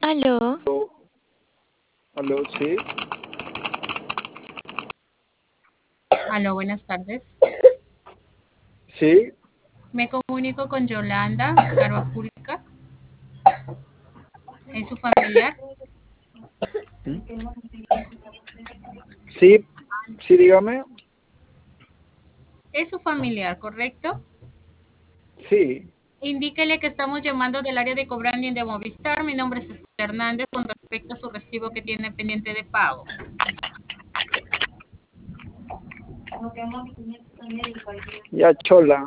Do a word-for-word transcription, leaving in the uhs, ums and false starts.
Aló, Aló, aló, sí, Aló, buenas tardes. sí, Me comunico con Yolanda Garofulca. ¿Es su familiar? sí, sí, dígame, Es su familiar, ¿correcto? sí, Indíquele que estamos llamando del área de cobranding de Movistar. Mi nombre es Esther Hernández con respecto a su recibo que tiene pendiente de pago. ya chola,